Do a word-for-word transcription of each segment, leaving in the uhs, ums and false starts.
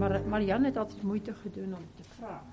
Maar Marianne heeft altijd moeite gedaan om te vragen.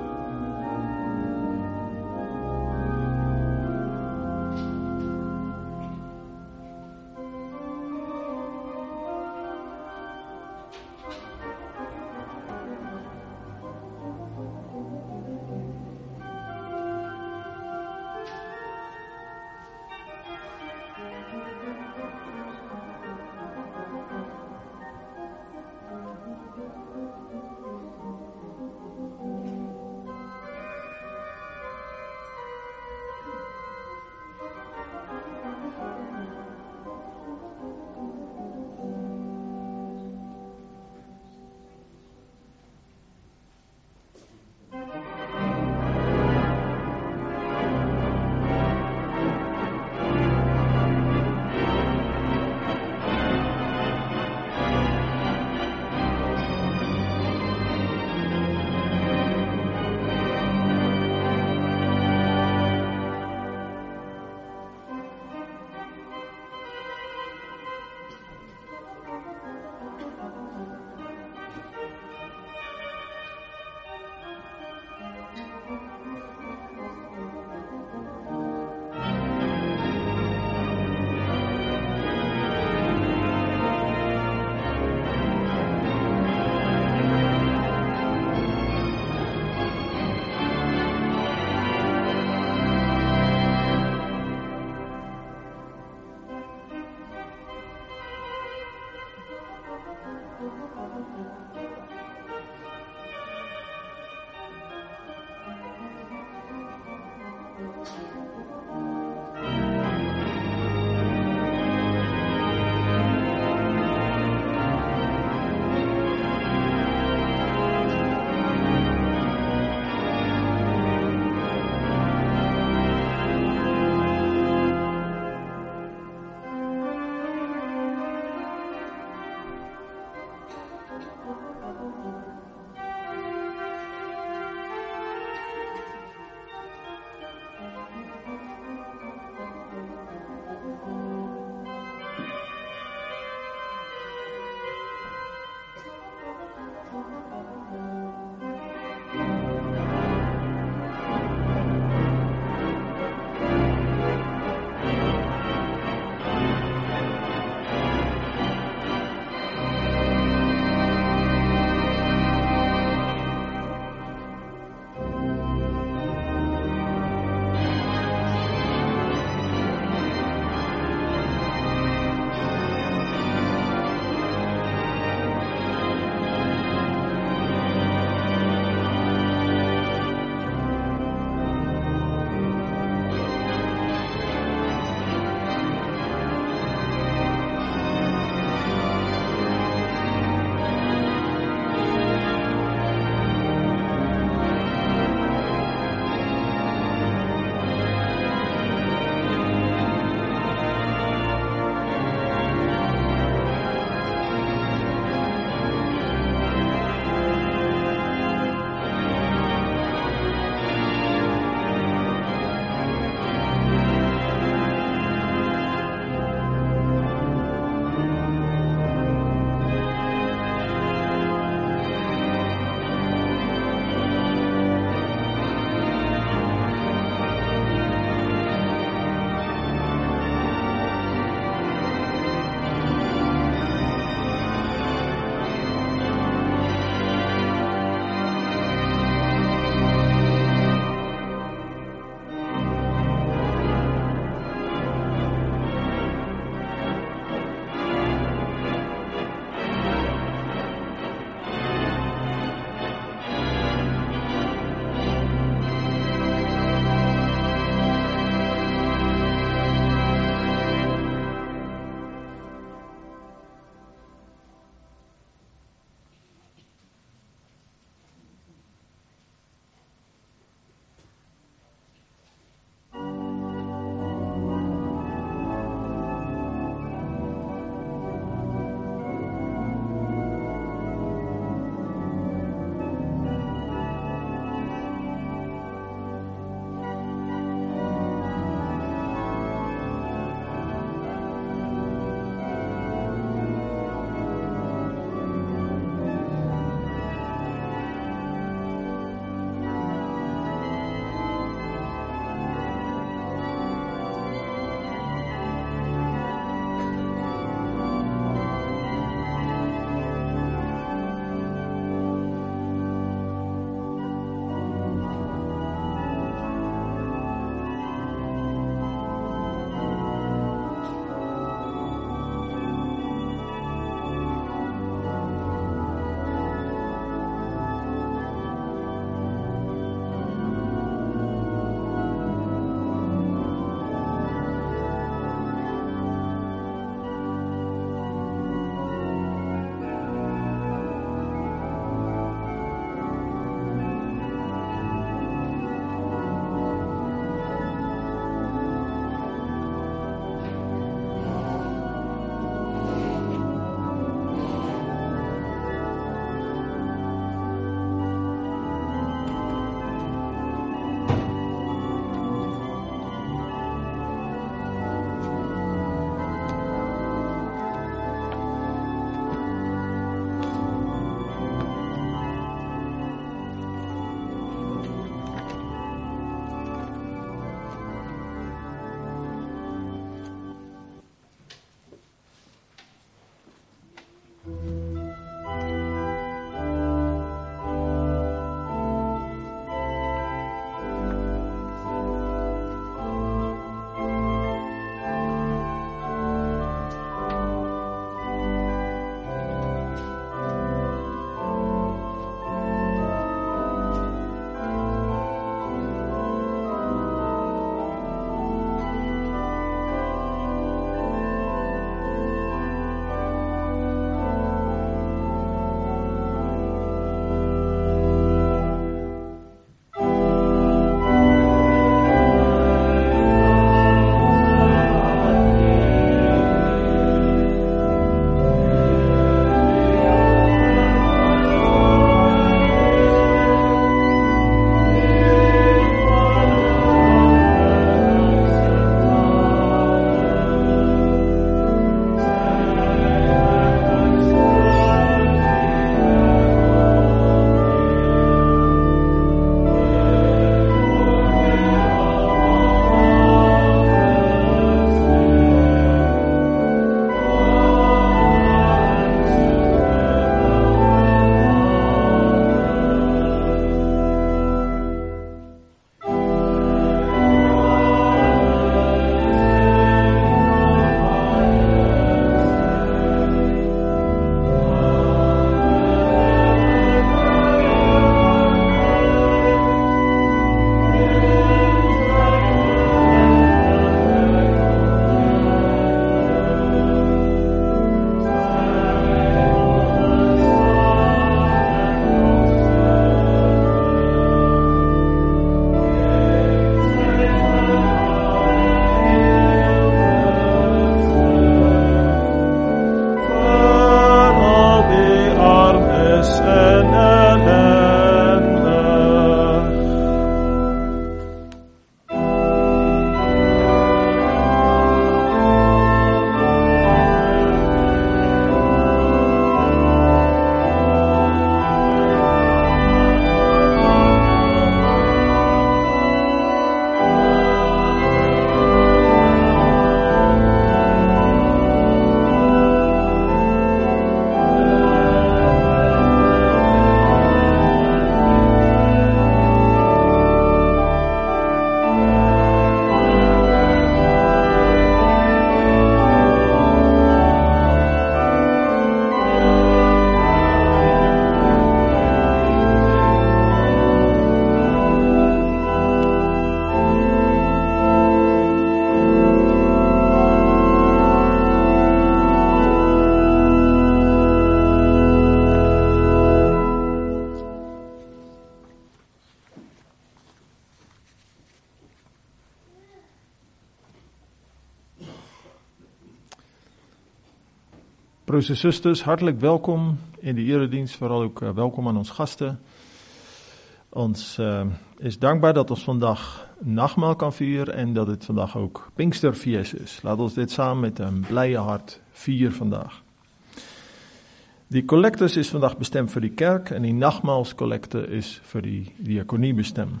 Broers en susters, hartelijk welkom in de eredienst, vooral ook uh, welkom aan ons gasten. Ons uh, is dankbaar dat ons vandaag nachtmaal kan vieren en dat het vandaag ook Pinksterfeest is. Laat ons dit samen met een blije hart vieren vandaag. Die collectus is vandaag bestemd voor die kerk en die nachtmaalscollecte is voor die diaconie bestemd.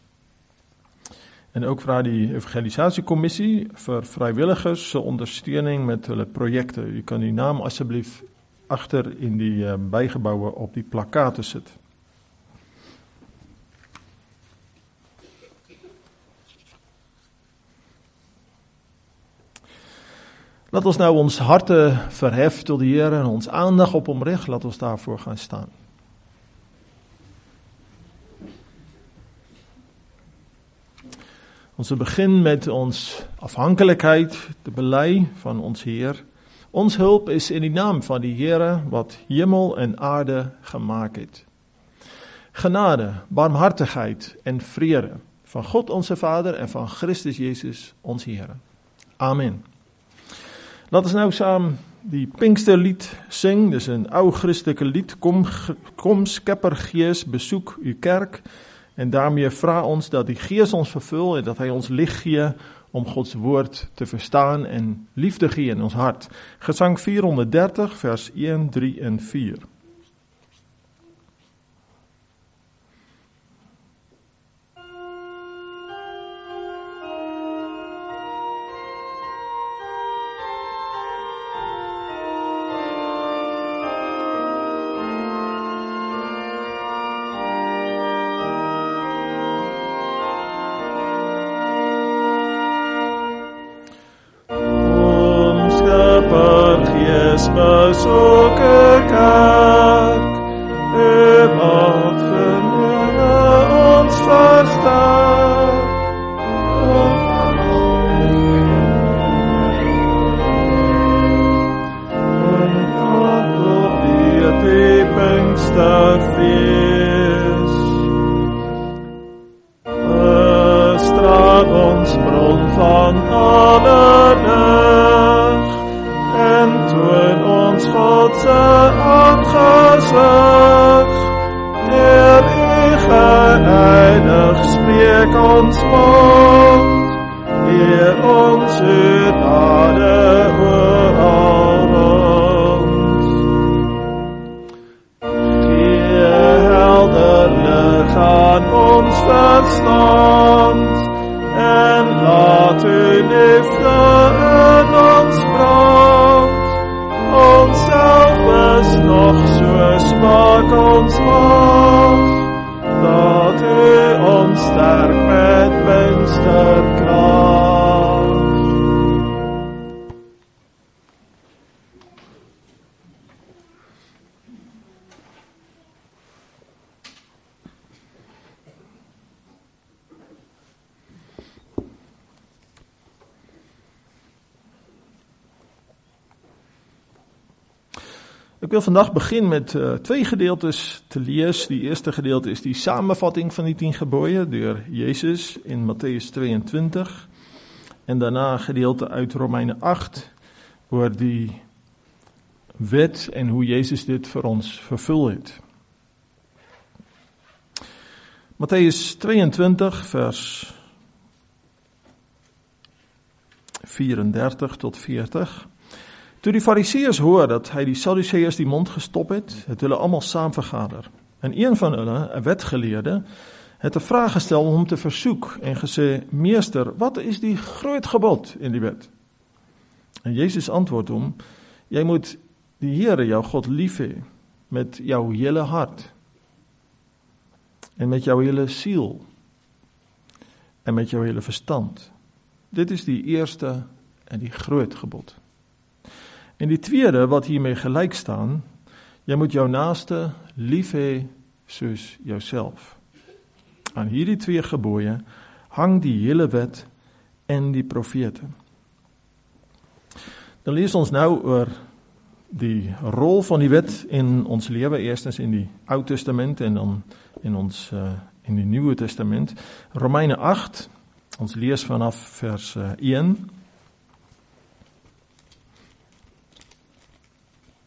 En ook vraag die evangelisatiecommissie voor vrijwilligers zijn ondersteuning met hulle projecten. U kan uw naam alsjeblieft achter in die uh, bijgebouwen op die plakkaten zetten. Laat ons nou ons harten verheffen tot de Heer en ons aandacht op hem richten. Laat ons daarvoor gaan staan. Ons begin met ons afhankelijkheid te bely van ons Heer. Ons hulp is in die naam van die Heere wat hemel en aarde gemaakt het. Genade, barmhartigheid en vrede van God onze Vader en van Christus Jezus ons Heere. Amen. Laat ons nou samen die Pinksterlied zingen. Dit is een oud christelijke lied. Kom, kom Schepper Gees, bezoek uw kerk. En daarmee vraag ons dat die Gees ons vervult en dat hij ons licht geeft om Gods woord te verstaan en liefde geeft in ons hart. Gezang vierhonderddertig, vers een, drie en vier. Bezoeken kerk, u wat vernemen ons versterk. En dat op die Pinksterfeest, bestraat ons bron van alle licht, en toon ons Godse aangezicht, der u geheilig spreek ons mond, eer ons uw dade oorhangt. Gee helder lig aan ons verstand, en laat uw liefde in ons brand. Ons self is nog so smaak ons mag, dat u ons sterk met Pinksterkrag. Ik wil vandaag beginnen met uh, twee gedeeltes te lezen. Die eerste gedeelte is die samenvatting van die tien geboden door Jezus in Matthäus tweeëntwintig. En daarna een gedeelte uit Romeinen acht, over die wet en hoe Jezus dit voor ons vervult. Matthäus tweeëntwintig, vers vierendertig tot veertig. Toe die Fariseërs hoor dat hy die Sadduceërs die mond gestop het, het hulle allemaal saam vergader. En een van hulle, 'n wetgeleerde, het 'n vraag gestel om hom te versoek en gesê: "Meester, wat is die groot gebod in die wet?" En Jezus antwoord hom: "Jy moet die Here jou God lief hê met jou hele hart en met jou hele siel en met jou hele verstand. Dit is die eerste en die groot gebod. En die tweede, wat hiermee gelijk staan, jy moet jou naaste lief hê soos jouself. Aan hierdie twee gebooie hang die hele wet en die profete." Dan lees ons nou oor die rol van die wet in ons lewe, eerstens in die Ou Testament en dan in ons uh, in die Nuwe Testament. Romeinen acht, ons lees vanaf vers uh, een.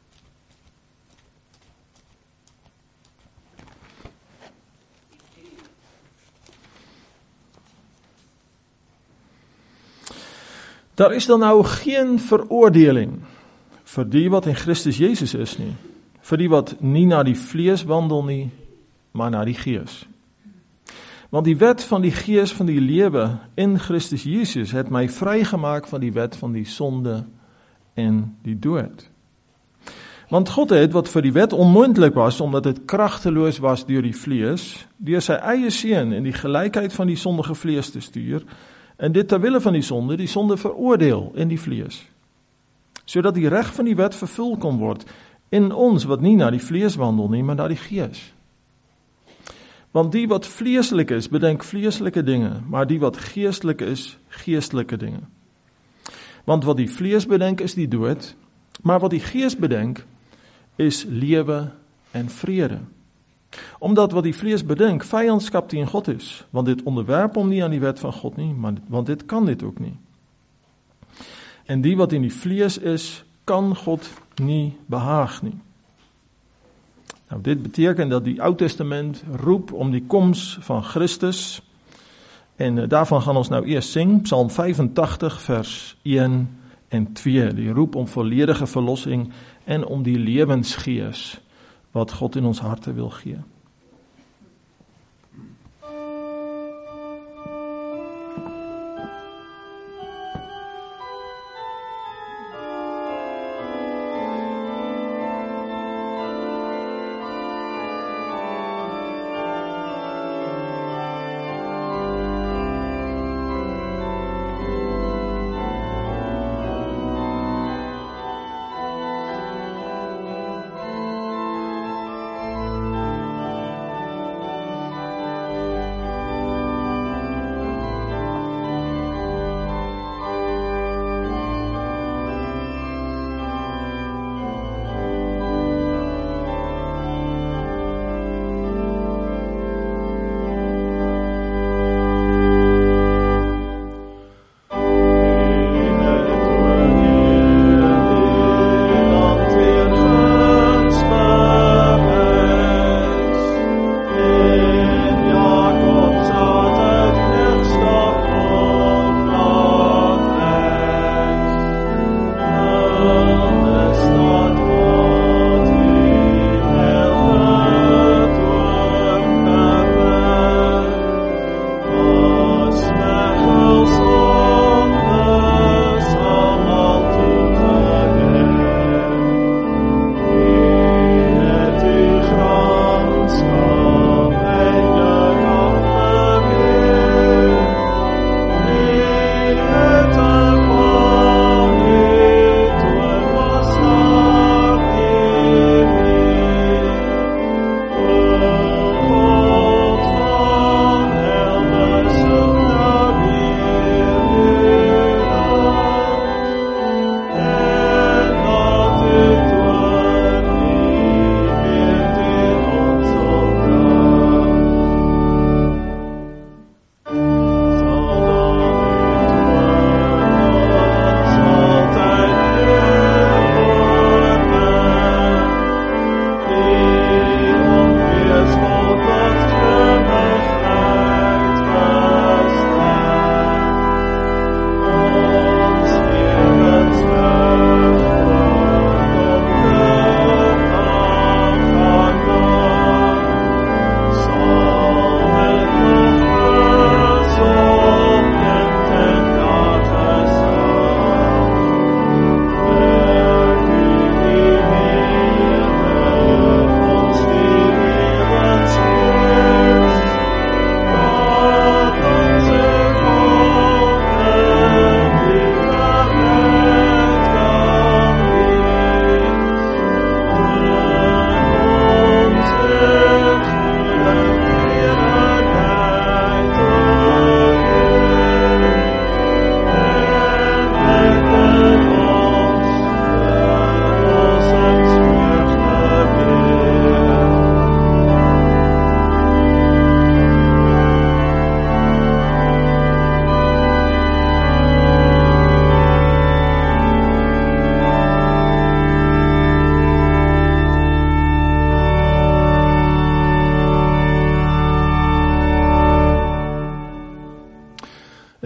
Daar is dan nou geen veroordeling vir die wat in Christus Jesus is nie, vir die wat nie na die vlees wandel nie, maar na die gees. Want die wet van die gees van die lewe in Christus Jesus het my vrygemaak van die wet van die sonde en die dood. Want God het wat vir die wet onmoontlik was, omdat dit kragteloos was deur die vlees, deur sy eie seun in die gelykheid van die sondige vlees te stuur, en dit terwille van die sonde, die sonde veroordeel in die vlees, sodat die reg van die wet vervul kon word in ons wat nie na die vlees wandel nie, maar na die gees. Want die wat vleeslik is, bedenk vleeslike dinge, maar die wat geestelik is, geestelike dinge. Want wat die vlees bedenk is die dood, maar wat die gees bedenk is lewe en vrede. Omdat wat die vlees bedenk vyandskap teen God is, want dit onderwerp hom nie aan die wet van God nie, maar, want dit kan dit ook nie. En die wat in die vlees is, kan God nie behaag nie. Nou, dit beteken dat die Ou Testament roep om die koms van Christus, en uh, daarvan gaan ons nou eers sing, Psalm vyfentagtig vers een en twee, die roep om volledige verlossing en om die lewensgees wat God in ons harte wil gee.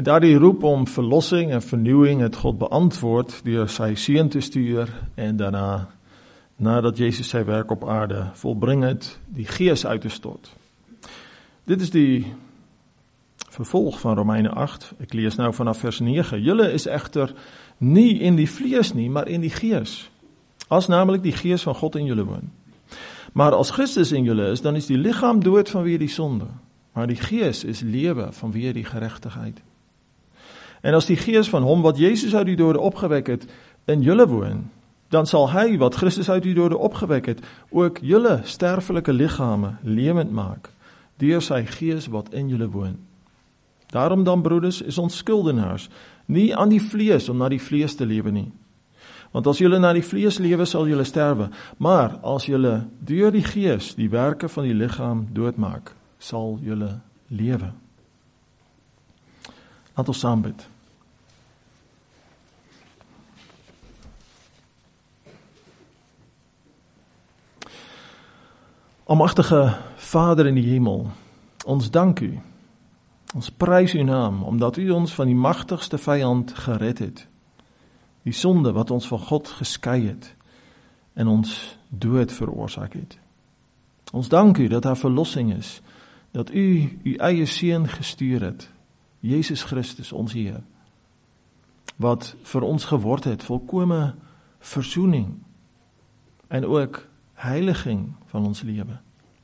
daardie roep om verlossing en vernieuwing het God beantwoord deur sy seun te stuur en daarna, nadat Jezus sy werk op aarde volbring het, die Gees uit te stort. Dit is die vervolg van Romeine agt. Ek lees nou vanaf vers negen. Julle is echter nie in die vlees nie, maar in die Gees. As namelijk die Gees van God in julle woon. Maar as Christus in julle is, dan is die lichaam dood vanweer die sonde. Maar die Gees is lewe vanweer die geregtigheid. En as die Gees van hom wat Jezus uit die dode opgewek het, in julle woon, dan sal hy wat Christus uit die dode opgewek het, ook julle sterfelike liggame lewend maak, deur sy Gees wat in julle woon. Daarom dan, broeders, is ons skuldenaars, nie aan die vlees om na die vlees te lewe nie. Want as julle na die vlees lewe, sal julle sterwe, maar as julle deur die Gees die werke van die liggaam doodmaak, sal julle lewe. Laat ons saam bid. Almagtige Vader in die hemel, ons dank u, ons prys uw naam, omdat u ons van die magtigste vyand gered het, die sonde wat ons van God geskei het, en ons dood veroorsaak het. Ons dank u dat daar verlossing is, dat u uw eie seun gestuur het, Jezus Christus, ons Heer, wat vir ons geword het, volkome verzoening, en ook heiliging van ons lewe.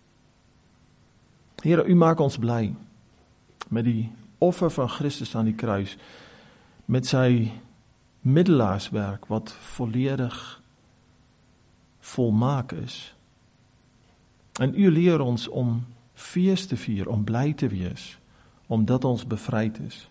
Here, u maak ons bly met die offer van Christus aan die kruis, met sy middelaarswerk wat volledig volmaak is. En u leer ons om fees te vier, om bly te wees, omdat ons bevryd is.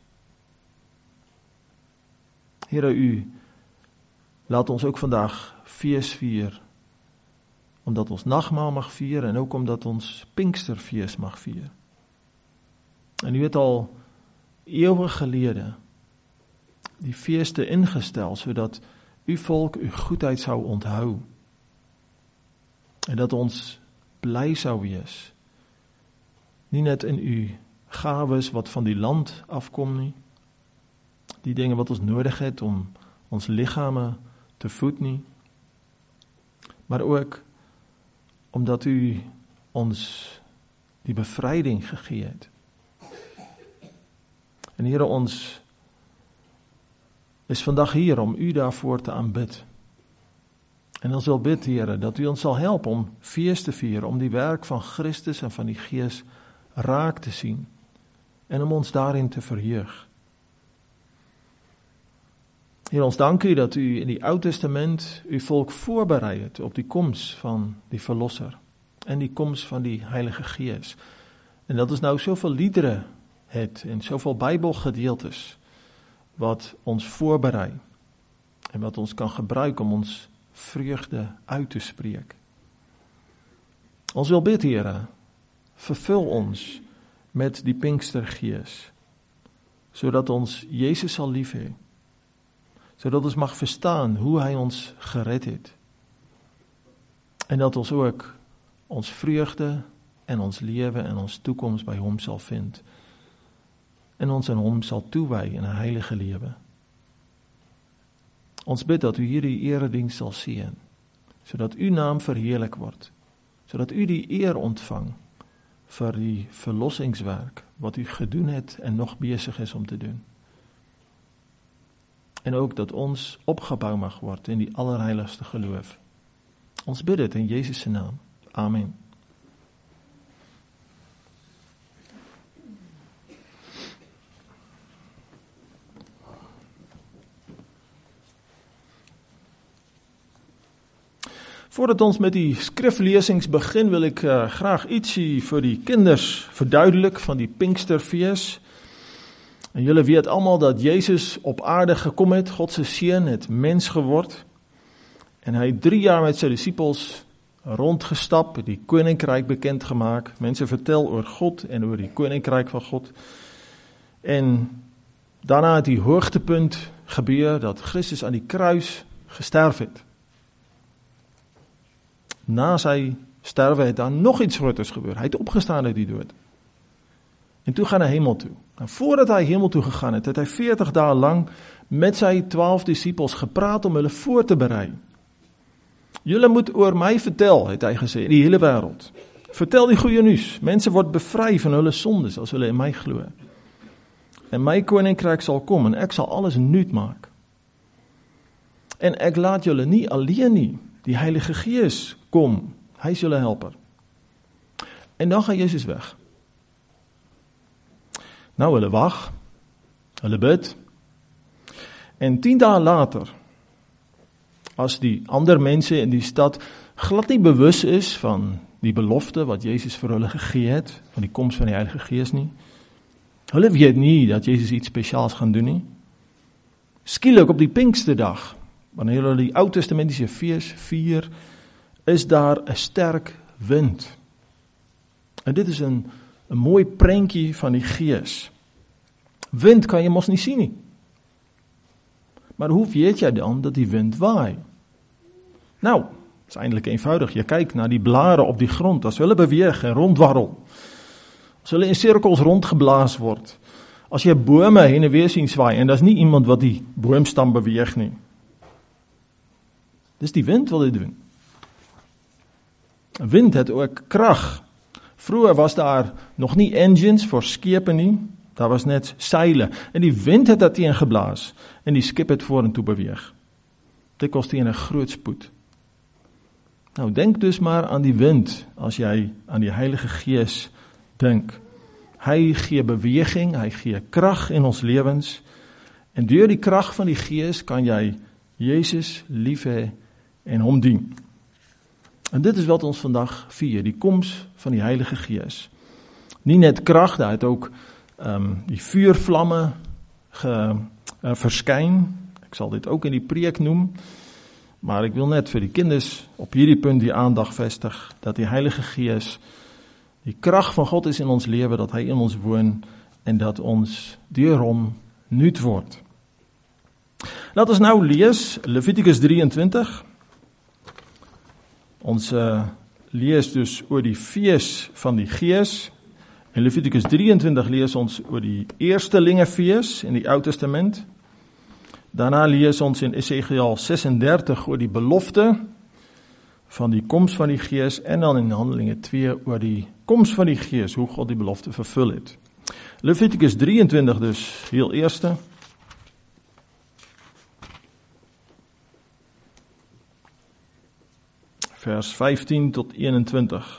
Here, u laat ons ook vandag fees vier, omdat ons nagmaal mag vier en ook omdat ons Pinksterfees mag vier. En u het al eeuwen gelede die feeste ingestel, sodat uw volk uw goedheid sou onthou. En dat ons bly sou wees. Nie net in uw gawes wat van die land afkom nie. Die dinge wat ons nodig het om ons liggame te voed nie. Maar ook omdat u ons die bevryding gegee het. En Here, ons is vandag hier om u daarvoor te aanbid. En ons wil bid, Here, dat u ons sal help om fees te vier, om die werk van Christus en van die Gees raak te sien, en om ons daarin te verheug. Heer, ons dank u dat u in die Ou Testament uw volk voorberei het op die koms van die Verlosser en die koms van die Heilige Gees. En dat ons nou soveel liedere het en soveel Bybelgedeeltes wat ons voorberei en wat ons kan gebruiken om ons vreugde uit te spreek. Ons wil bid, Here, vervul ons met die Pinkstergees, sodat ons Jezus sal lief hê, sodat ons mag verstaan hoe hy ons gered het, en dat ons ook ons vreugde en ons lewe en ons toekoms by hom sal vind, en ons aan hom sal toewy in 'n heilige lewe. Ons bid dat u hierdie erediens sal seën, sodat uw naam verheerlik word, sodat u die eer ontvang vir die verlossingswerk wat u gedoen het en nog besig is om te doen. En ook dat ons opgebou mag word in die allerheiligste geloof. Ons bid dit in Jezus se naam. Amen. Voordat ons met die skriflesings begin, wil ek uh, graag ietsie vir die kinders verduidelik van die Pinksterfees. En julle weet almal dat Jezus op aarde gekom het, God se seun het mens geword. En hy het drie jaar met sy disippels rondgestap, die koninkryk bekend gemaak. Mense vertel oor God en oor die koninkryk van God. En daarna het die hoogtepunt gebeur dat Christus aan die kruis gesterf het. Na sy sterwe het daar nog iets groters gebeur. Hy het opgestaan uit die dood. En toe gaan hy hemel toe. En voordat hy hemel toe gegaan het, het hy veertig dae lang met sy twaalf disippels gepraat om hulle voor te berei. Julle moet oor my vertel, het hy gesê, die hele wêreld. Vertel die goeie nuus. Mense word bevry van hulle sondes as hulle in my glo. En my koninkryk sal kom en ek sal alles nuut maak. En ek laat julle nie alleen nie. Die Heilige Gees kom. Hy is julle helper. En dan gaan Jezus weg. Nou, hulle wag. Hulle bid. En tien dae later, as die ander mense in die stad glad nie bewus is van die belofte wat Jezus vir hulle gegee het, van die koms van die Heilige Gees nie, hulle weet nie dat Jezus iets spesiaals gaan doen nie. Skielik op die Pinksterdag, wanneer hulle die Ou Testamentiese fees vier, is daar 'n sterk wind. En dit is 'n 'n mooi prentjie van die Gees. Wind kan jy mos nie sien nie. Maar hoe weet jy dan dat die wind waai? Nou, het is eintlik eenvoudig. Jy kyk na die blare op die grond, as hulle beweeg en rondwarrel. As hulle in sirkels rondgeblaas word. As jy bome heen en weer sien swaai, en daar is nie iemand wat die boomstam beweeg nie. Dis die wind wat dit doen. Wind het ook krag. Vroeger was daar nog nie engines vir skepe nie. Daar was net seile. En die wind het dat teen geblaas. En die skip het vorentoe beweeg. Dit kost teen 'n groot spoed. Nou, denk dus maar aan die wind, as jy aan die Heilige Gees dink. Hy gee beweging, hy gee krag in ons lewens. En deur die krag van die Gees kan jy Jezus lief hê en hom dien. En dit is wat ons vandag vier, die koms van die Heilige Gees. Nie net krag, daar het ook um, die vuurvlamme ge, uh, verskyn. Ek sal dit ook in die preek noem. Maar ek wil net vir die kinders op hierdie punt die aandag vestig, dat die Heilige Gees, die krag van God is in ons lewe, dat hy in ons woon, en dat ons deur hom nuut word. Laat ons nou lees, Levitikus drieëntwintig. Ons uh, lees dus oor die fees van die Gees. In Levitikus drieëntwintig lees ons oor die Eerstelingefees in die Ou Testament. Daarna lees ons in Esegiel sesendertig oor die belofte van die koms van die Gees, en dan in Handelinge twee oor die koms van die Gees, hoe God die belofte vervul het. Levitikus drieëntwintig dus, heel eerste. Vers vyftien tot eenentwintig.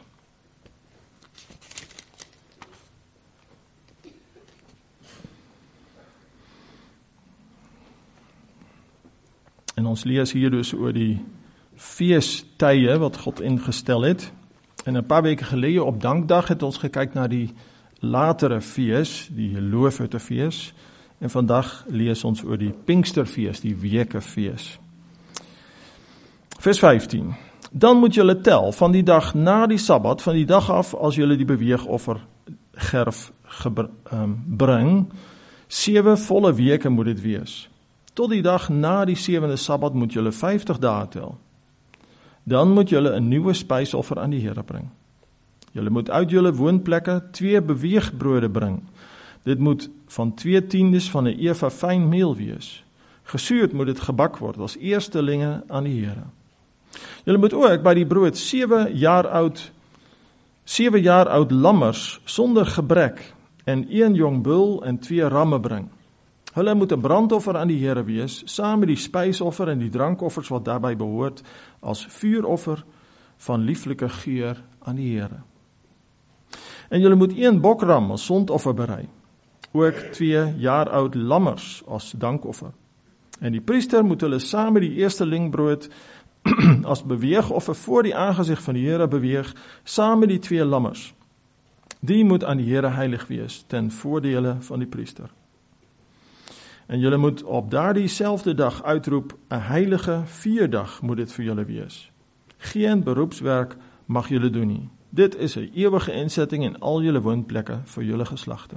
En ons lees hier dus oor die feestye wat God ingestel het. En 'n paar weke gelede op Dankdag het ons gekyk na die latere fees, die Loofhutefees. En vandag lees ons oor die Pinksterfees, die Wekefees. Vers vyftien. Dan moet julle tel van die dag na die Sabbat, van die dag af as julle die beweegoffer gerf gebr- um, bring, sewe volle weke moet dit wees. Tot die dag na die sewende Sabbat moet julle vyftig dae tel. Dan moet julle 'n nuwe spysoffer aan die Here bring. Julle moet uit julle woonplekke twee beweegbrode bring. Dit moet van twee tiendes van 'n eva fyn meel wees. Gesuurd moet dit gebak word as eerstelinge aan die Here. Julle moet ook by die brood sewe jaar oud, sewe jaar oud lammers sonder gebrek en een jong bul en twee ramme bring. Hulle moet 'n brandoffer aan die Here wees, saam met die spysoffer en die drankoffers wat daarbey behoort, as vuuroffer van lieflike geur aan die Here. En julle moet een bokram as sondoffer berei, ook twee jaar oud lammers as dankoffer. En die priester moet hulle saam met die eerstelingbrood as beweegoffer voor die aangesig van die Here beweeg, saam met die twee lammers. Die moet aan die Here heilig wees, ten voordele van die priester. En julle moet op daardie selfde dag uitroep, 'n heilige vierdag moet dit vir julle wees. Geen beroepswerk mag julle doen nie. Dit is 'n ewige insetting in al julle woonplekke vir julle geslagte.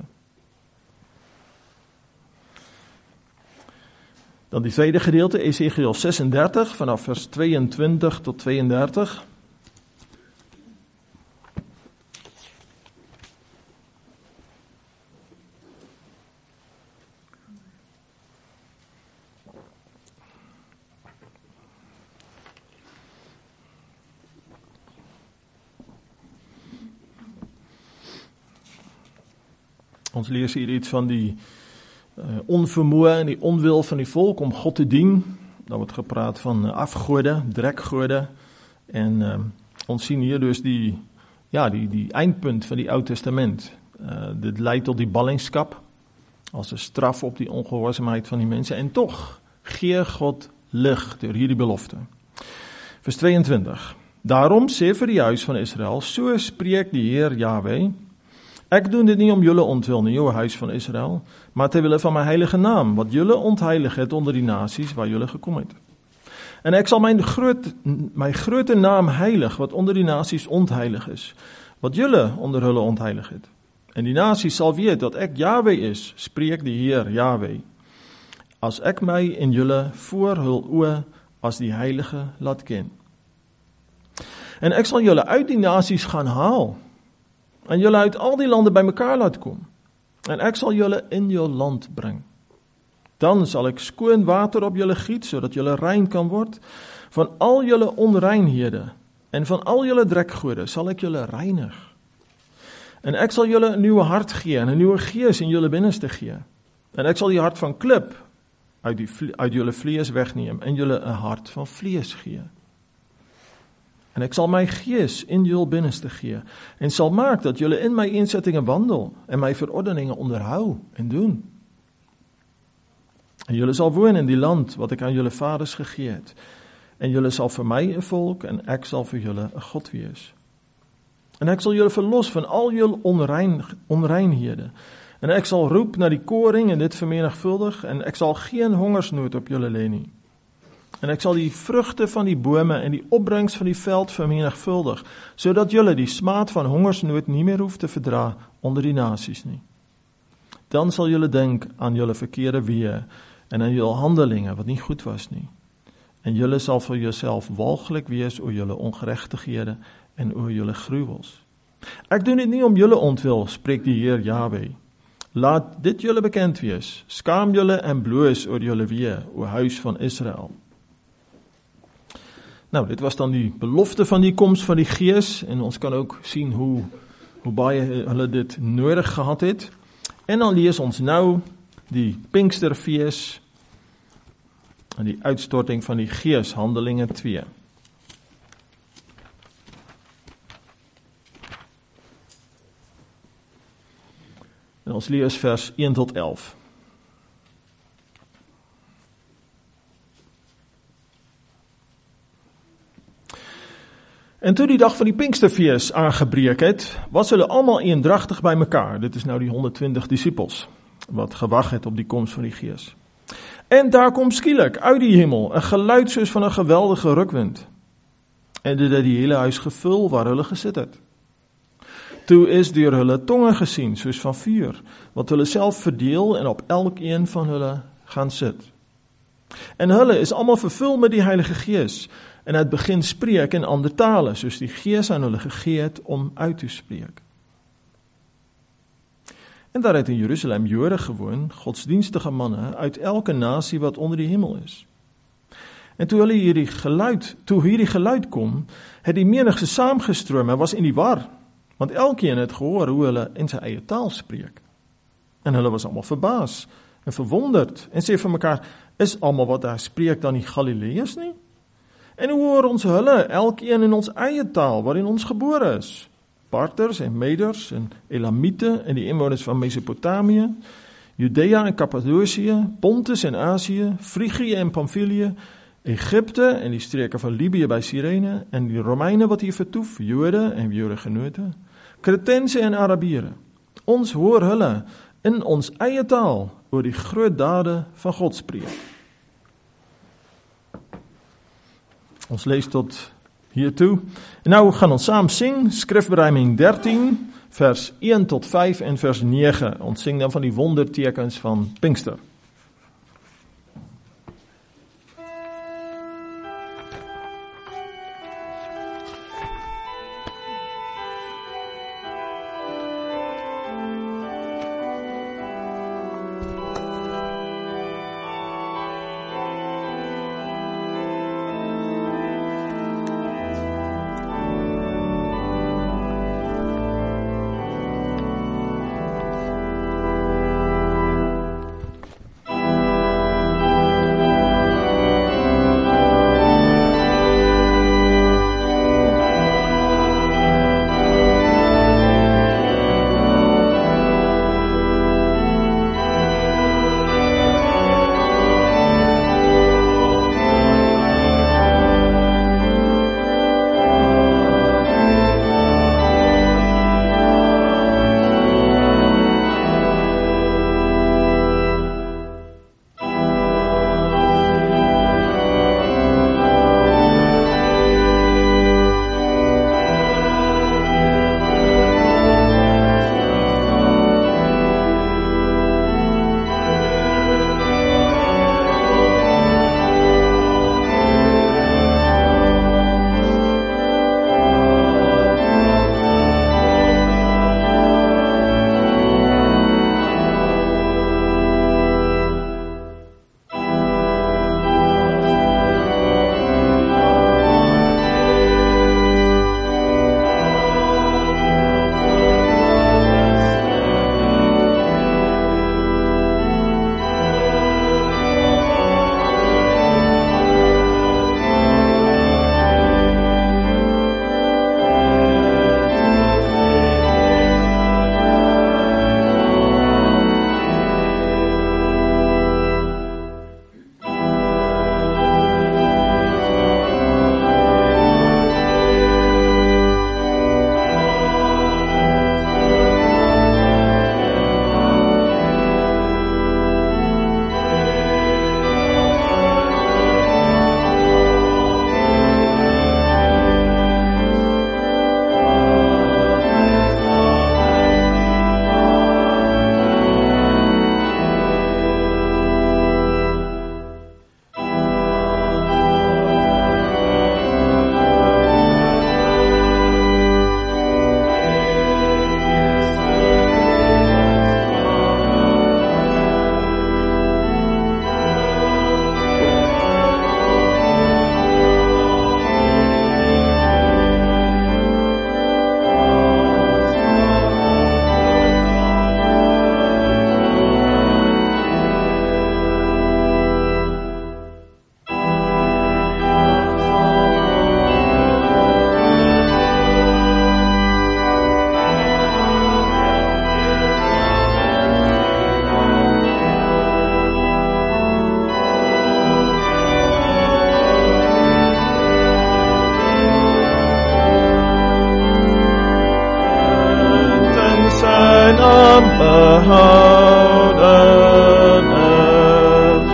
Dan die tweede gedeelte, Esegiel sesendertig, vanaf vers tweeëntwintig tot tweeëndertig. Ons lees hier iets van die uh, onvermoë en die onwil van die volk om God te dien. Daar word gepraat van uh, afgode, drekgode. En uh, ons sien hier dus die, ja, die, die eindpunt van die Ou Testament. Uh, dit lei tot die ballingskap as 'n straf op die ongehoorsaamheid van die mense. En tog gee God lig deur hierdie belofte. Vers tweeëntwintig. Daarom sê vir die huis van Israel, so spreek die Heer Jahwe, ek doen dit nie om julle ontwil nie, o huis van Israel, maar ter wille van my heilige naam, wat julle ontheilig het onder die nasies waar julle gekom het. En ek sal my groot, my grote naam heilig, wat onder die nasies ontheilig is, wat julle onder hulle ontheilig het. En die nasies sal weet dat ek Jahwe is, spreek die Heer Jahwe, as ek my en julle voor hul oë as die heilige laat ken. En ek sal julle uit die nasies gaan haal, en julle uit al die lande bymekaar laat kom, en ek sal julle in jou land bring. Dan sal ek skoon water op julle giet, sodat julle rein kan word, van al julle onreinhede, en van al julle drekgode sal ek julle reinig. En ek sal julle 'n nuwe hart gee, en 'n nuwe gees in julle binneste gee. En ek sal die hart van klip uit, die, uit julle vlees wegneem, en julle 'n hart van vlees gee. En ek sal my gees in julle binneste gee, en sal maak dat julle in my insettinge wandel, en my verordeninge onderhou en doen. En julle sal woon in die land wat ek aan julle vaders gegee het, en julle sal vir my 'n volk, en ek sal vir julle 'n God wees. En ek sal julle verlos van al julle onrein, onreinhede, en ek sal roep na die koring en dit vermenigvuldig, en ek sal geen hongersnood op julle lê nie. En ek sal die vrugte van die bome en die opbrengs van die veld vermenigvuldig, sodat julle die smaad van hongersnood nie meer hoef te verdra onder die nasies nie. Dan sal julle denk aan julle verkeerde weë en aan julle handelinge wat nie goed was nie. En julle sal vir jouself walglik wees oor julle ongeregtighede en oor julle gruwels. Ek doen dit nie om julle ontwil, spreek die Heer Jahwe. Laat dit julle bekend wees. Skaam julle en bloos oor julle weë, o huis van Israel. Nou, dit was dan die belofte van die koms van die Gees, en ons kan ook sien hoe, hoe baie hulle dit nodig gehad het. En dan lees ons nou die Pinksterfees en die uitstorting van die Gees, Handelinge twee. En ons lees vers een tot elf. En toe die dag van die Pinksterfees aangebreek het, was hulle almal eendragtig by mekaar. Dit is nou die honderdtwintig disippels, wat gewag het op die koms van die Gees. En daar kom skielik uit die hemel 'n geluid soos van 'n geweldige rukwind. En dit het die hele huis gevul waar hulle gesit het. Toe is deur hulle tonge gesien soos van vuur, wat hulle self verdeel en op elkeen van hulle gaan sit. En hulle is almal vervul met die Heilige Gees, en het begin spreek in ander tale, soos die Gees aan hulle gegee het om uit te spreek. En daar het in Jerusalem Jode gewoon, godsdienstige manne, uit elke nasie wat onder die hemel is. En toe hulle hierdie geluid, toe hierdie geluid kom, het die menigte saamgestroom en was in die war, want elkeen het gehoor hoe hulle in sy eie taal spreek. En hulle was allemaal verbaas en verwonderd, en sê vir mekaar, is allemaal wat daar spreek dan die Galileërs nie? En hoe hoor ons hulle, elkeen in ons eie taal, waarin ons gebore is? Parters en Meders en Elamiete en die inwoners van Mesopotamië, Judea en Kappadosie, Pontus en Azië, Frigië en Pamfilië, Egypte en die streke van Libië by Cyrene, en die Romeine wat hier vertoef, Jode en Joodegenote, Kretense en Arabiere. Ons hoor hulle in ons eie taal oor die groot dade van God spreek. Ons lees tot hiertoe. En nou gaan ons saam sing, skrifberuiming dertien, vers een tot vyf en vers nege. Ons sing dan van die wondertekens van Pinkster. behouden is.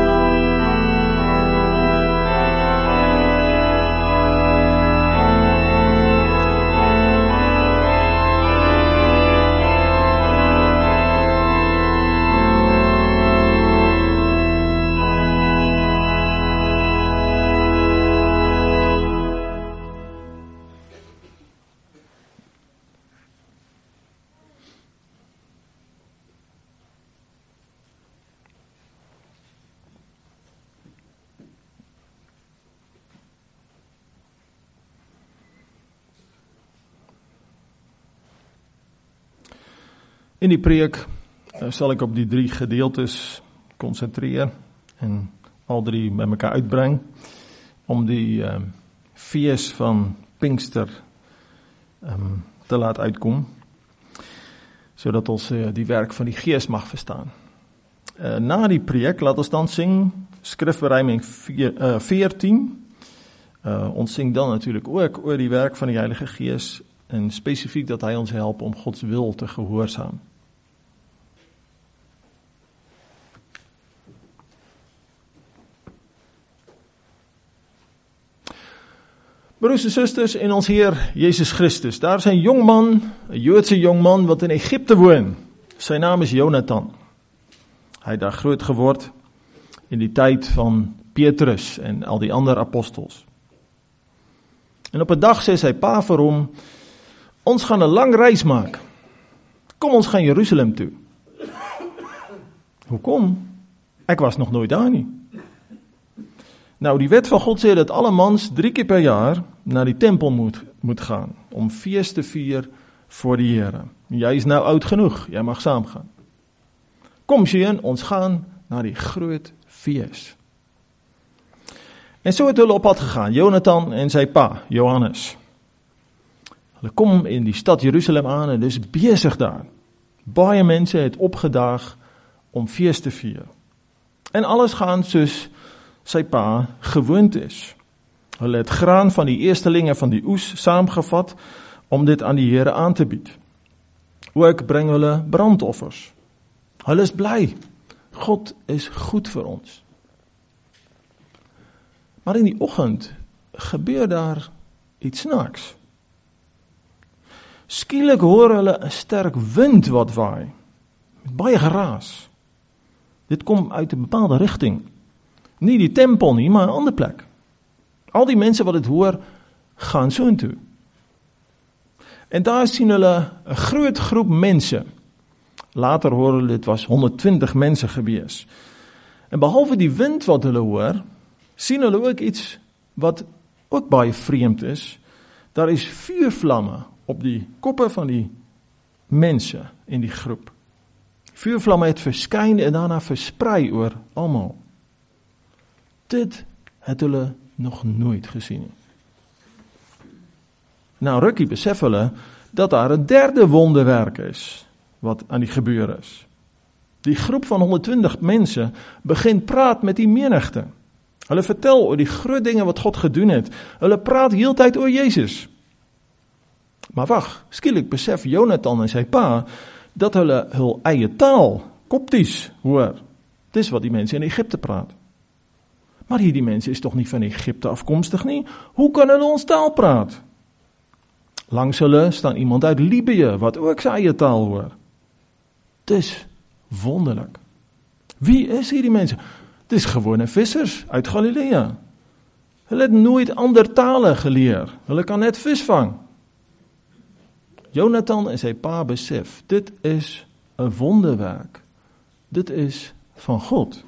In die preek uh, sal ek op die drie gedeeltes konsentreer en al drie by mekaar uitbring om die uh, fees van Pinkster um, te laat uitkom, sodat ons uh, die werk van die Gees mag verstaan. Uh, na die preek laat ons dan sing skrifberuiming veertien. Uh, ons sing dan natuurlijk ook oor die werk van die Heilige Gees en spesifiek dat hy ons help om Gods wil te gehoorsaam. Broers en susters en ons Heer Jezus Christus, daar is een jongman, een Joodse jongman wat in Egypte woon. Sy naam is Jonathan. Hy het daar groot geword in die tyd van Petrus en al die ander apostels. En op 'n dag sê sy pa vir hom, ons gaan 'n lang reis maak. Kom ons gaan Jerusalem toe. Hoekom? Ek was nog nooit daar nie. Nou, die wet van God sê dat alle mans drie keer per jaar na die tempel moet, moet gaan, om feest te vier voor die Here. Jy is nou oud genoeg, jy mag saam gaan. Kom seun, ons gaan na die groot fees. En so het hulle op pad gegaan, Jonathan en sy pa, Johannes. Hulle kom in die stad Jerusalem aan en dis besig daar. Baie mense het opgedaag om feest te vier. En alles gaan soos sy pa gewoond is. Hulle het graan van die eerstelinge van die oes saamgevat om dit aan die Here aan te bied. Ook bring hulle brandoffers. Hulle is bly. God is goed vir ons. Maar in die oggend gebeur daar iets snaaks. Skielik hoor hulle 'n sterk wind wat waai, met baie geraas. Dit kom uit 'n bepaalde rigting. Nie die tempel nie, maar 'n ander plek. Al die mense wat dit hoor, gaan soontoe. En daar sien hulle 'n groot groep mense. Later hoor hulle dit was honderdtwintig mense gewees. En behalwe die wind wat hulle hoor, sien hulle ook iets wat ook baie vreemd is. Daar is vuurvlamme op die koppe van die mense in die groep. Vuurvlamme het verskyn en daarna versprei oor almal. Dit het hulle nog nooit gesien nie. Nou rukkie besef hulle dat daar 'n derde wonderwerk is wat aan die gebeur is. Die groep van honderdtwintig mense begin praat met die menigte. Hulle vertel oor die groot dinge wat God gedoen het. Hulle praat heeltyd oor Jezus. Maar wag, skielik besef Jonathan en sy pa dat hulle hul eie taal, Kopties, hoor. Dis wat die mense in Egypte praat. Maar hierdie mense is toch nie van Egypte afkomstig nie? Hoe kan hulle ons taal praat? Langs hulle staan iemand uit Libië, wat ook sy eie taal hoor. Dis wonderlik. Wie is hierdie mense? Dis gewone vissers uit Galilea. Hulle het nooit ander tale geleer. Hulle kan net vis vang. Jonathan en sy pa besef, dit is 'n wonderwerk. Dit is van God.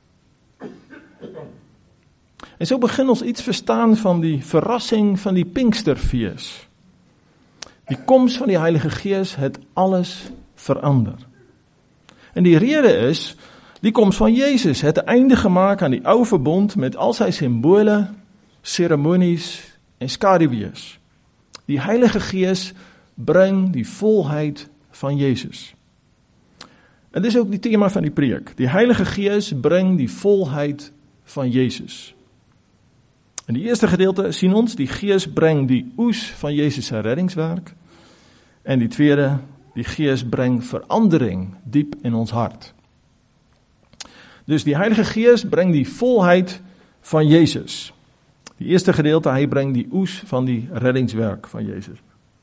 En so begin ons iets verstaan van die verrassing van die Pinksterfees. Die koms van die Heilige Gees het alles verander. En die rede is, die koms van Jezus het 'n einde gemaak aan die ou verbond met al sy simbole, seremonies en skaduwees. Die Heilige Gees bring die volheid van Jezus. En dis ook die tema van die preek. Die Heilige Gees bring die volheid van Jezus. In die eerste gedeelte sien ons, die Gees bring die oes van Jezus se reddingswerk. En die tweede Die Gees brengt verandering diep in ons hart. Dus die Heilige Gees brengt die volheid van Jezus. Die eerste gedeelte, hij brengt die oes van die reddingswerk van Jezus.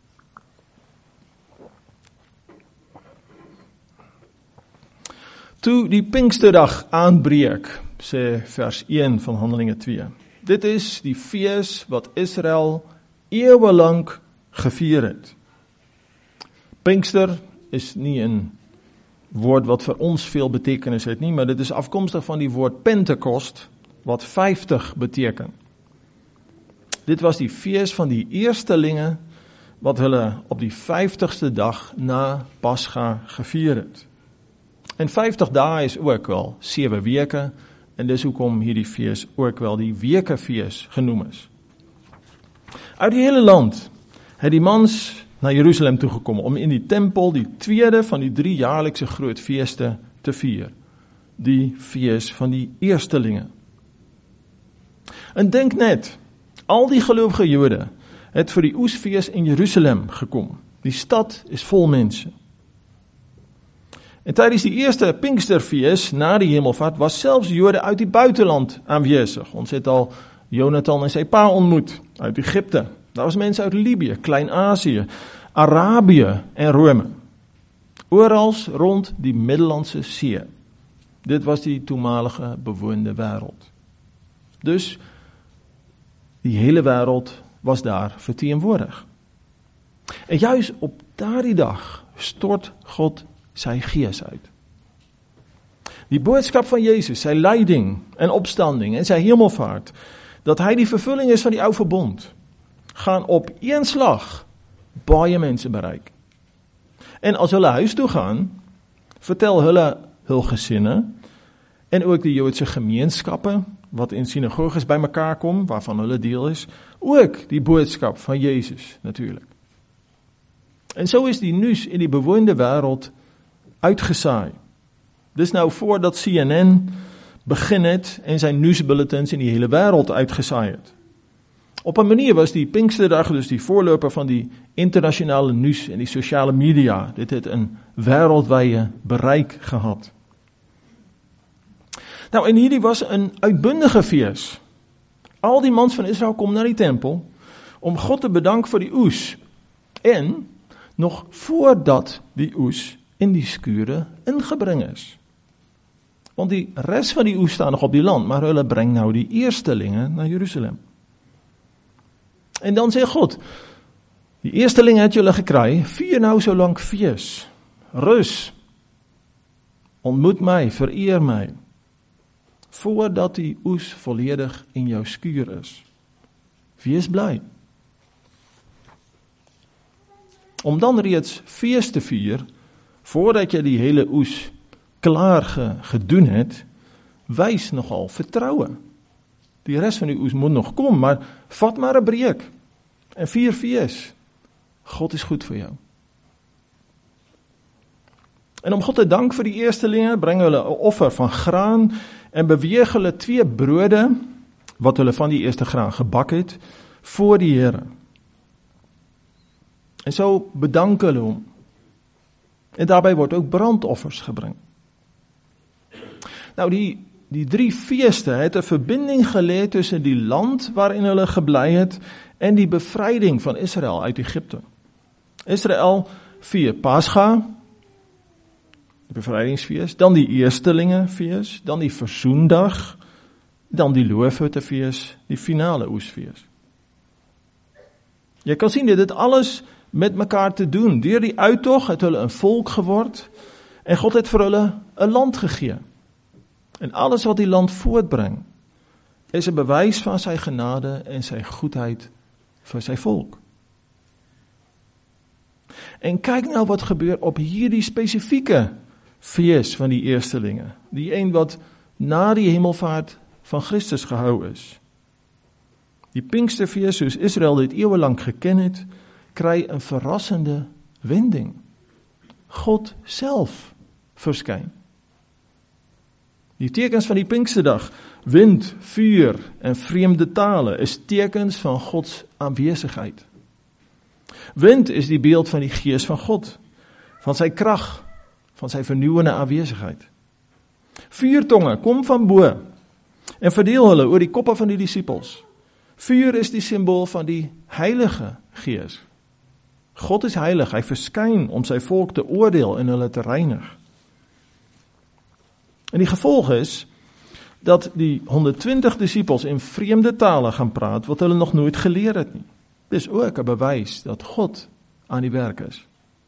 Toe die Pinksterdag aanbreek, sê vers een van Handelinge twee. Dit is die fees wat Israel eeuwenlang gevier het. Pinkster is nie een woord wat vir ons veel betekenis het nie, maar dit is afkomstig van die woord Pentekost, wat vyftig beteken. Dit was die fees van die eerstelinge, wat hulle op die vyftigste dag na Pascha gevier het. En vyftig dae is ook wel sewe weke, en dis hoekom hierdie fees ook wel die wekefees genoem is. Uit die hele land het die mans na Jerusalem toegekom om in die tempel die tweede van die drie jaarlikse groot feeste te vier. Die fees van die eerstelinge. En denk net, al die geloofige Jode het vir die oesfees in Jerusalem gekom. Die stad is vol mense. En tydens die eerste Pinksterfees na die hemelvaart was selfs Jode uit die buiteland aanwesig. Ons het al Jonathan en sy pa ontmoet uit Egypte. Daar was mense uit Libië, Klein-Asië, Arabië en Rome. Orals rond die Middellandse See. Dit was die toenmalige bewoonde wêreld. Dus die hele wêreld was daar verteenwoordig. En juist op daardie dag stort God sy Gees uit. Die boodskap van Jezus, sy lyding en opstanding en sy hemelvaart, dat hy die vervulling is van die ou verbond, gaan op een slag baie mense bereik. En as hulle huis toe gaan, vertel hulle hul gesinne en ook die Joodse gemeenskappe wat in sinagoges by mekaar kom, waarvan hulle deel is, ook die boodskap van Jezus natuurlik. En so is die nuus in die bewoonde wêreld uitgesaai. Dis nou voordat C N N begin het en sy nuusbulletins in die hele wêreld uitgesaai het. Op 'n manier was die Pinksterdag dus die voorloper van die internasionale nuus en die sosiale media. Dit het 'n wêreldwye bereik gehad. Nou, en hierdie was 'n uitbundige fees. Al die mans van Israel kom na die tempel om God te bedank vir die oes. En nog voordat die oes in die skure ingebring is. Want die res van die oes staan nog op die land, maar hulle bring nou die eerstelinge na Jerusalem. En dan sê God, die eerstelinge het julle gekry, vier nou so lank fees, rus, ontmoet my, vereer my, voordat die oes volledig in jou skuur is. Wees bly. Om dan reeds fees te vier, voordat jy die hele oes klaar ge, gedoen het, wys nogal vertroue. Die res van die oes moet nog kom, maar vat maar 'n breek en vier fees. God is goed vir jou. En om God te dank vir die eerstelinge, bring hulle 'n offer van graan en beweeg hulle twee brode, wat hulle van die eerste graan gebak het, voor die Here. En so bedank hulle hom. En daarbij word ook brandoffers gebring. Nou, die, die drie feeste het 'n verbinding gelê tussen die land waarin hulle gebly het en die bevryding van Israel uit Egypte. Israel vier Pascha, die bevrydingsfees, dan die eerstelingefees, dan die versoendag, dan die loofhuttefees, die finale oesfees. Jy kan sien dit het alles met mekaar te doen. Deur die uittog het hulle 'n volk geword en God het vir hulle 'n land gegee. En alles wat die land voortbring is 'n bewys van sy genade en sy goedheid vir sy volk. En kyk nou wat gebeur op hierdie spesifieke fees van die eerstelinge, die een wat na die hemelvaart van Christus gehou is. Die Pinksterfees, soos Israel dit eeuwenlang geken het, kry 'n verrassende wending. God self verskyn. Die tekens van die Pinksterdag, wind, vuur en vreemde tale, is tekens van Gods aanwesigheid. Wind is die beeld van die Gees van God, van sy krag, van sy vernieuwende aanwesigheid. Vuurtonge kom van bo en verdeel hulle oor die koppe van die disippels. Vuur is die symbool van die Heilige Gees. God is heilig, hy verskyn om sy volk te oordeel en hulle te reinig. En die gevolg is dat die honderdtwintig disippels in vreemde tale gaan praat wat hulle nog nooit geleer het nie. Dis ook 'n bewys dat God aan die werk is.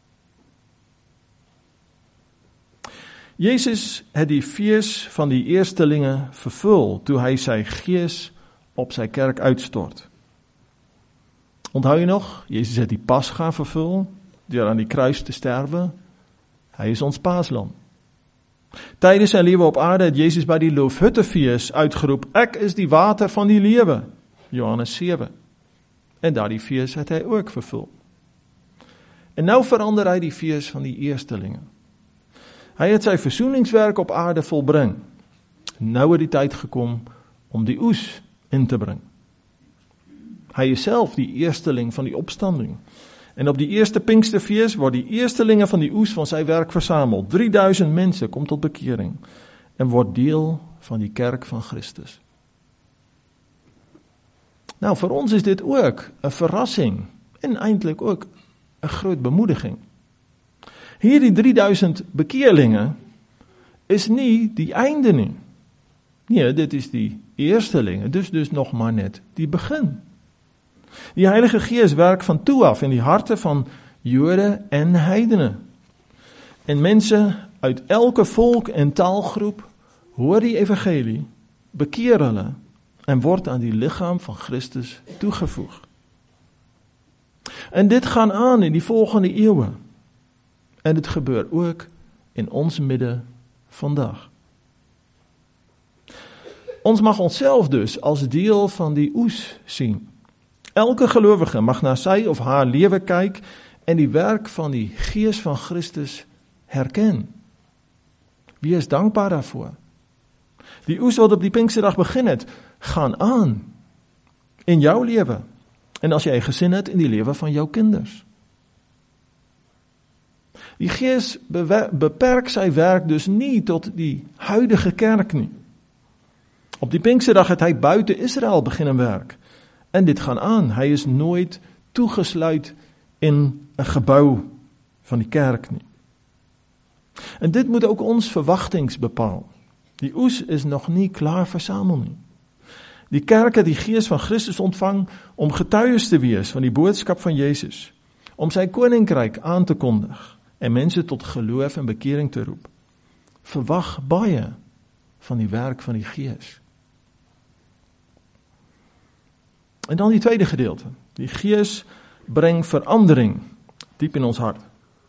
Jezus het die fees van die eerstelinge vervul toe hy sy gees op sy kerk uitstort. Onthou jy nog, Jezus het die Pasga vervul deur aan die kruis te sterwe. Hy is ons paaslam. Tydens sy lewe op aarde het Jezus by die Loofhuttefees uitgeroep, ek is die water van die lewe, Johannes sewe. En daardie fees het hy ook vervul. En nou verander hy die fees van die eerstelinge. Hy het sy versoeningswerk op aarde volbring. Nou het die tyd gekom om die oes in te bring. Hy is self die eersteling van die opstanding. En op die eerste Pinksterfees word die eerstelinge van die oes van sy werk versamel. drieduisend mense kom tot bekering en word deel van die kerk van Christus. Nou, vir ons is dit ook 'n verrassing en eintlik ook 'n groot bemoediging. Hierdie drieduisend bekeerlinge is nie die einde nie. Nee, dit is die eerstelinge, dus dus nog maar net die begin. Die Heilige Gees werk van toe af in die harte van Jode en heidene. En mense uit elke volk en taalgroep hoor die evangelie, bekeer hulle en word aan die liggaam van Christus toegevoeg. En dit gaan aan in die volgende eeue. En dit gebeur ook in ons midde vandag. Ons mag onsself dus als deel van die oes sien. Elke gelowige mag naar sy of haar lewe kyk en die werk van die Gees van Christus herken. Wie is dankbaar daarvoor? Die oes wat op die Pinksterdag begin het, gaan aan in jou lewe. En as jy 'n gesin het, in die lewe van jou kinders. Die Gees beperk sy werk dus nie tot die huidige kerk nie. Op die Pinksterdag het hy buite Israel begin werk. En dit gaan aan. Hy is nooit toegesluit in 'n gebou van die kerk nie. En dit moet ook ons verwagtings bepaal. Die oes is nog nie klaar versamel nie. Die kerk het die Gees van Christus ontvang om getuies te wees van die boodskap van Jezus, om sy koninkryk aan te kondig en mense tot geloof en bekering te roep. Verwag baie van die werk van die Gees. En dan die tweede gedeelte. Die Gees bring verandering diep in ons hart.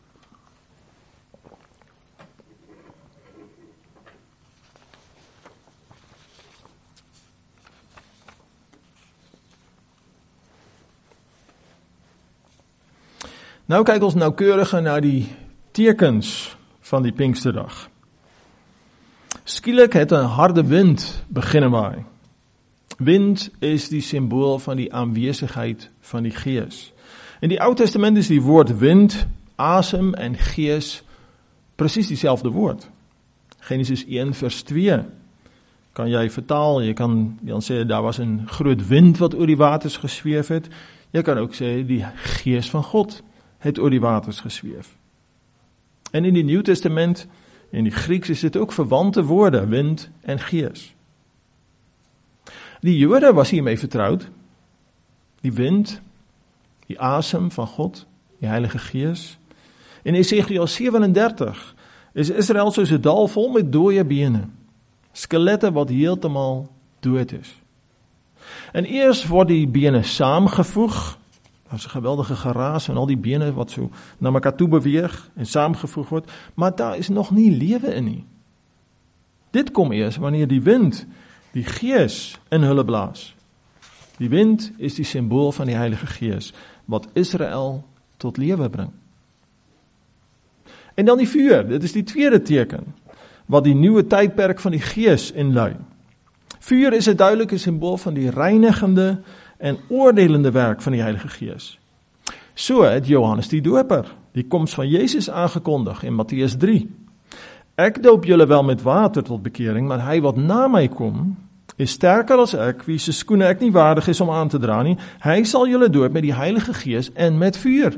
Nou kyk ons naukeuriger na die tekens van die Pinksterdag. Skielik het 'n harde wind begin waai. Wind is die symbool van die aanwesigheid van die Gees. In die Ou Testament is die woord wind, asem en gees presies dieselfde woord. Genesis een vers twee kan jy vertaal, jy kan, jy kan sê daar was 'n groot wind wat oor die waters gesweef het. Jy kan ook sê die Gees van God het oor die waters gesweef. En in die Nuwe Testament, in die Grieks is dit ook verwante woorde, wind en gees. Die Jode was hiermee vertroud. Die wind, die asem van God, die Heilige Gees. In Esegiel sewenendertig is Israel soos 'n dal vol met dooie bene. Skelette wat heeltemal dood is. En eers word die bene saamgevoeg. Daar is 'n geweldige geraas en al die bene wat so na mekaar toe beweeg en saamgevoeg word. Maar daar is nog nie lewe in nie. Dit kom eers wanneer die wind die Gees in hulle blaas. Die wind is die symbool van die Heilige Gees, wat Israel tot lewe bring. En dan die vuur, dit is die tweede teken, wat die nuwe tydperk van die Gees inlui. Vuur is 'n duidelike symbool van die reinigende en oordelende werk van die Heilige Gees. So het Johannes die Doper die komst van Jezus aangekondigd in Mattheüs drie. Ek doop julle wel met water tot bekering, maar hy wat na my kom, is sterker as ek, wie se skoene ek nie waardig is om aan te dra nie. Hy sal julle doop met die Heilige Gees en met vuur.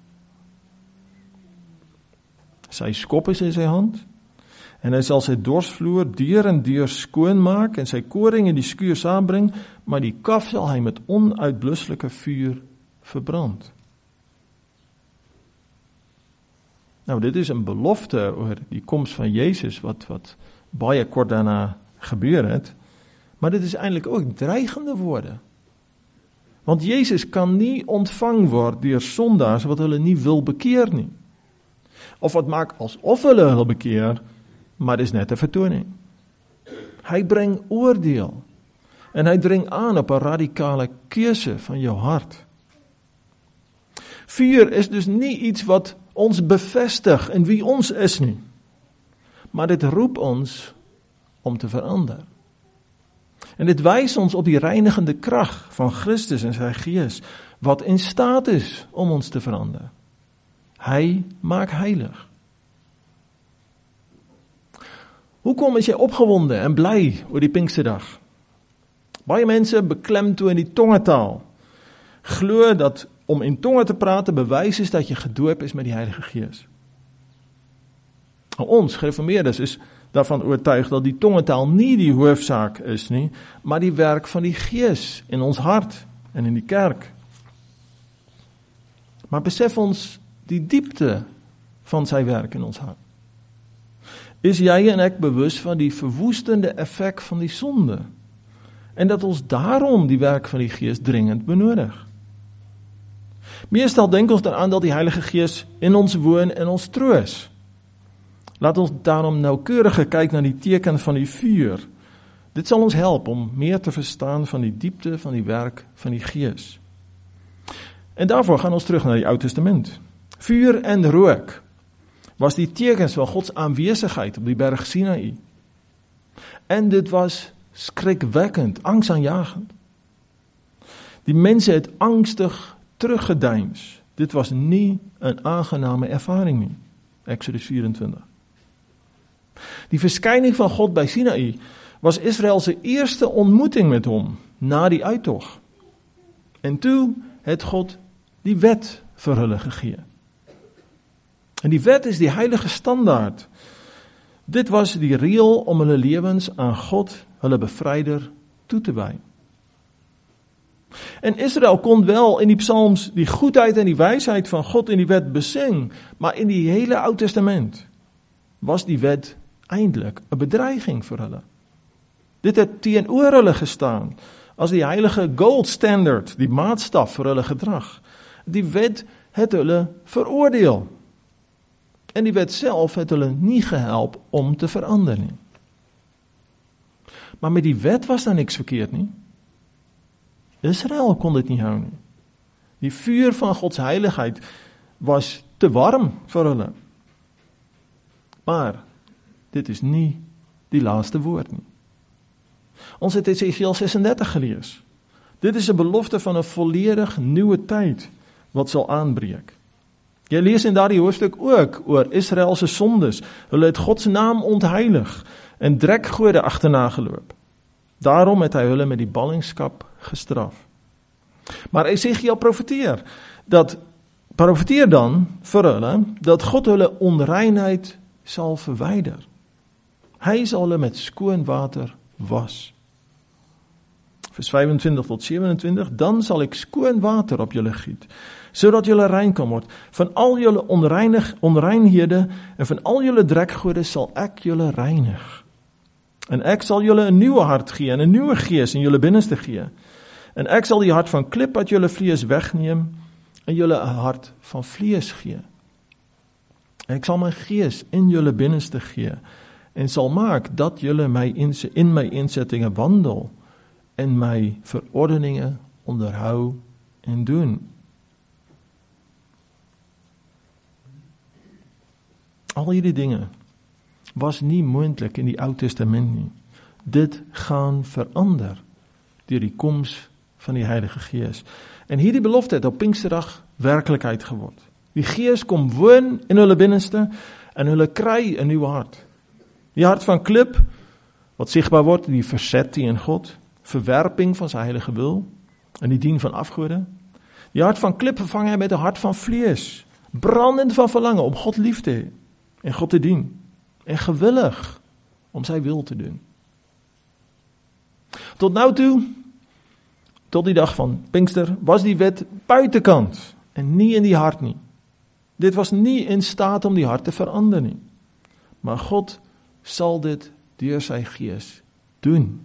Sy skop is in sy hand, en hy sal sy dorsvloer deur en deur skoon maak, en sy koring in die skuur saambring, maar die kaf sal hy met onuitblusselike vuur verbrand. Nou, dit is 'n belofte oor die koms van Jezus, wat, wat baie kort daarna gebeur het, maar dit is eintlik ook dreigende woorde. Want Jezus kan nie ontvang word deur sondaars wat hulle nie wil bekeer nie. Of wat maak asof hulle hulle bekeer, maar dis net 'n vertoning. Hy bring oordeel, en hy dring aan op 'n radikale keuse van jou hart. Vuur is dus nie iets wat ons bevestig in wie ons is nie, maar dit roep ons om te verander. En dit wys ons op die reinigende krag van Christus en sy Gees, wat in staat is om ons te verander. Hy maak heilig. Hoekom is jy opgewonde en bly oor die Pinksterdag? Baie mense beklemtoon die tongetaal, glo dat om in tonge te praat bewys is dat jy gedoop is met die Heilige Gees. Ons gereformeerdes is daarvan oortuig dat die tongetaal nie die hoofsaak is nie, maar die werk van die Gees in ons hart en in die kerk. Maar besef ons die diepte van sy werk in ons hart. Is jy en ek bewus van die verwoestende effek van die sonde, en dat ons daarom die werk van die Gees dringend benodig? Meestal denk ons daaraan dat die Heilige Gees in ons woon en ons troos. Laat ons daarom naukeuriger kyk na die teken van die vuur. Dit sal ons help om meer te verstaan van die diepte van die werk van die Gees. En daarvoor gaan ons terug na die Ou Testament. Vuur en rook was die tekens van Gods aanwesigheid op die berg Sinaï. En dit was skrikwekkend, angsaanjagend. Die mense het angstig teruggedeins. Dit was nie 'n aangename ervaring nie. Exodus vyf-en-twintig. Die verskyning van God by Sinaï was Israel se eerste ontmoeting met hom na die uittog. En toe het God die wet vir hulle gegee. En die wet is die heilige standaard. Dit was die reël om hulle lewens aan God, hulle bevryder, toe te wy. En Israel kon wel in die psalms die goedheid en die wysheid van God in die wet besing, maar in die hele Ou Testament was die wet eintlik 'n bedreiging vir hulle. Dit het teenoor hulle gestaan as die heilige gold standard, die maatstaf vir hulle gedrag. Die wet het hulle veroordeel. En die wet self het hulle nie gehelp om te verander nie. Maar met die wet was daar niks verkeerd nie. Israel kon dit nie hou nie. Die vuur van Gods heiligheid was te warm vir hulle. Maar dit is nie die laaste woord nie. Ons het Esegiel ses-en-dertig gelees. Dit is 'n belofte van 'n volledig nuwe tyd wat sal aanbreek. Jy lees in daardie hoofstuk ook oor Israel se sondes. Hulle het God se naam ontheilig en drekgode agterna geloop. Daarom het hy hulle met die ballingskap gestraf. Maar Esegiel profeteer dat profeteer dan vir hulle dat God hulle onreinheid sal verwyder. Hy sal hulle met skoon water was. Vers vyf-en-twintig tot sewe-en-twintig, dan sal ek skoon water op julle giet, sodat julle rein kan word. Van al julle onreinig, onreinhede en van al julle drekgode sal ek julle reinig. En ek sal julle 'n nuwe hart gee en 'n nuwe gees in julle binneste gee. En ek sal die hart van klip uit julle vlees wegneem en julle 'n hart van vlees gee. En ek sal my gees in julle binneste gee en sal maak dat julle my in my insettinge wandel en my verordeninge onderhou en doen. Al hierdie dinge was nie moontlik in die Ou Testament nie. Dit gaan verander deur die koms van die Heilige Gees. En hierdie belofte het op Pinksterdag werklikheid geword. Die Gees kom woon in hulle binneste en hulle kry 'n nuwe hart. Die hart van klip, wat sigbaar word in die verzet teen God, verwerping van sy heilige wil en die dien van afgode. Die hart van klip vervang hy met 'n hart van vlees, brandend van verlange om God lief te hê en God te dien en gewillig om sy wil te doen. Tot nou toe, tot die dag van Pinkster, was die wet buitekant en nie in die hart nie. Dit was nie in staat om die hart te verander nie. Maar God sal dit deur sy Gees doen.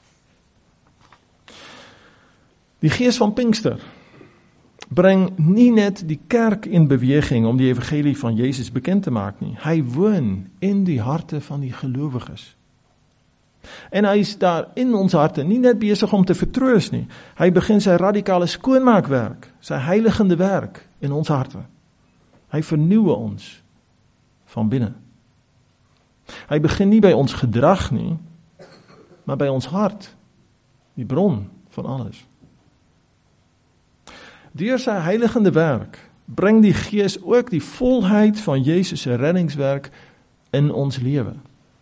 Die Gees van Pinkster bring nie net die kerk in beweging om die evangelie van Jesus bekend te maak nie. Hy woon in die harte van die gelowiges. En hy is daar in ons harte nie net besig om te vertroos nie. Hy begin sy radikale skoonmaakwerk, sy heiligende werk in ons harte. Hy vernuwe ons van binne. Hy begin nie by ons gedrag nie, maar by ons hart, die bron van alles. Deur sy heiligende werk bring die Gees ook die volheid van Jesus se reddingswerk in ons lewe.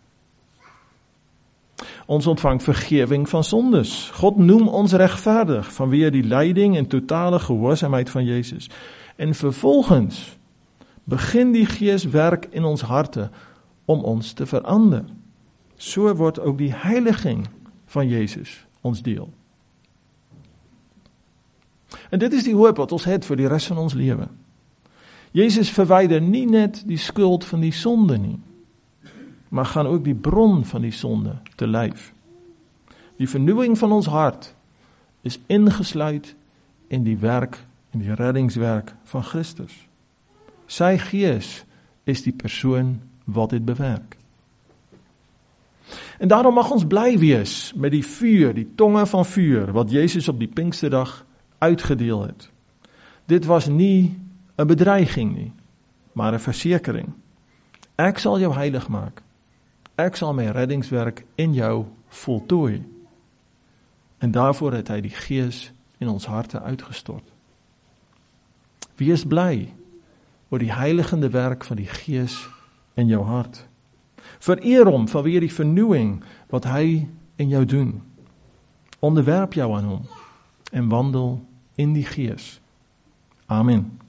Ons ontvang vergewing van sondes. God noem ons regverdig vanweë die lyding en totale gehoorsaamheid van Jesus. En vervolgens begin die Gees werk in ons harte om ons te verander. So word ook die heiliging van Jesus ons deel. En dit is die hoop wat ons het vir die res van ons lewe. Jesus verwyder nie net die skuld van die sonde nie, maar gaan ook die bron van die sonde te lyf. Die vernuwing van ons hart is ingesluit in die werk, in die reddingswerk van Christus. Sy Gees is die persoon wat dit bewerk. En daarom mag ons bly wees met die vuur, die tonge van vuur, wat Jesus op die Pinksterdag uitgedeel het. Dit was nie 'n bedreiging nie, maar 'n versekering. Ek sal jou heilig maak. Ek sal my reddingswerk in jou voltooi. En daarvoor het hy die Gees in ons harte uitgestort. Wees bly oor die heiligende werk van die Gees in jou hart. Vereer hom vanweer die vernuwing wat hy in jou doen. Onderwerp jou aan hom en wandel in die Gees. Amen.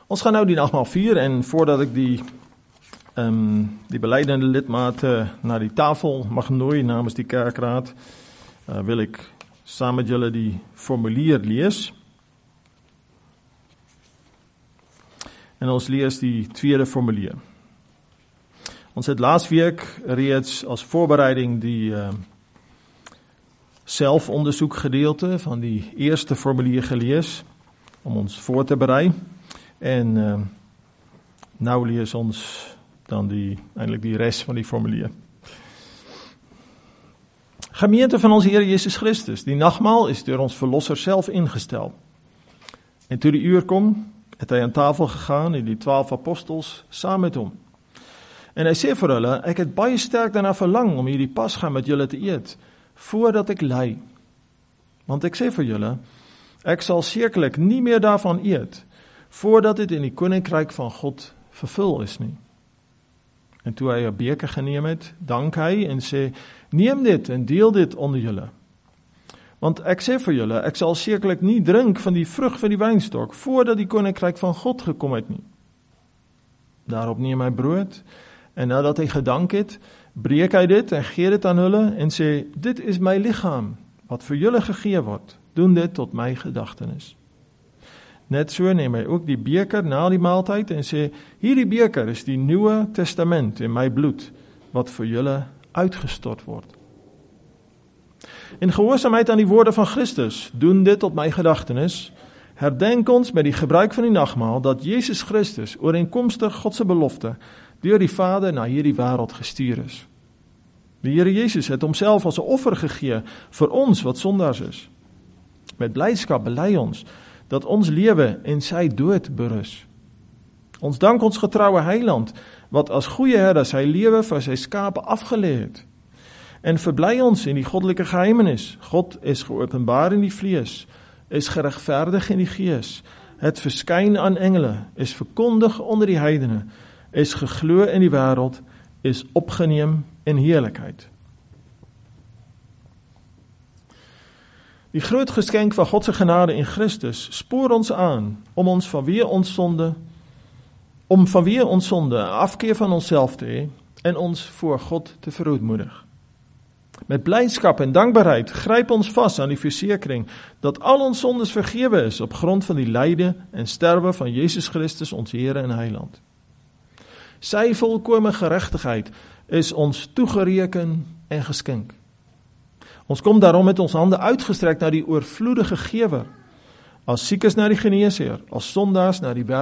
Ons gaan nou die nagmaal vier en voordat ek die, um, die beleidende lidmate na die tafel mag nooi namens die kerkraad, uh, wil ek saam met julle die formulier lees. En ons lees die tweede formulier. Ons het laas week reeds as voorbereiding die uh, selfondersoek gedeelte van die eerste formulier gelees, om ons voor te berei. En uh, nou lees ons dan die, eintlik die rest van die formulier. Gemeente van ons Here Jesus Christus, die nagmaal is deur ons Verlosser self ingestel. En toe die uur kom, het hy aan tafel gegaan en die twaalf apostels saam met hom. En hy sê vir hulle, ek het baie sterk daarna verlang om hierdie pasga met julle te eet, voordat ek ly. Want ek sê vir julle, ek sal sekerlik nie meer daarvan eet, voordat dit in die koninkryk van God vervul is nie. En toe hy 'n beker geneem het, dank hy en sê, neem dit en deel dit onder julle. Want ek sê vir julle, ek sal sekerlik nie drink van die vrug van die wynstok, voordat die koninkryk van God gekom het nie. Daarop neem hy brood, en nadat hy gedank het, breek hy dit en gee dit aan hulle en sê, dit is my liggaam, wat vir julle gegee word, doen dit tot my gedagtenis. Net so neem hy ook die beker na die maaltyd en sê, hierdie beker is die Nuwe Testament in my bloed, wat vir julle uitgestort word. In gehoorsaamheid aan die woorde van Christus, doen dit tot my gedagtenis, herdenk ons met die gebruik van die nagmaal, dat Jesus Christus, ooreenkomstig God se belofte, deur die Vader na hierdie wêreld gestuur is. Die Here Jesus het homself as 'n offer gegee vir ons wat sondaars is. Met blydskap bely ons dat ons lewe en sy dood berus. Ons dank ons getroue Heiland, wat as goeie herder sy lewe vir sy skape afgelê het. En verbly ons in die goddelike geheimenis. God is geopenbaar in die vlees, is geregverdig in die gees, het verskyn aan engele, is verkondig onder die heidene, is geglo in die wêreld, is opgeneem in heerlikheid. Die groot geskenk van God se genade in Christus spoor ons aan om ons vanweë ons sonde, om vanweë ons sonde 'n afkeer van onsself te hê en ons voor God te verootmoedig. Met blydskap en dankbaarheid gryp ons vas aan die versekering dat al ons sondes vergewe is op grond van die lyde en sterwe van Jesus Christus ons Here en Heiland. Sy volkome geregtigheid is ons toegereken en geskenk. Ons kom daarom met ons hande uitgestrek na die oorvloedige Gewer, as siekes na die Geneesheer, as sondaars na die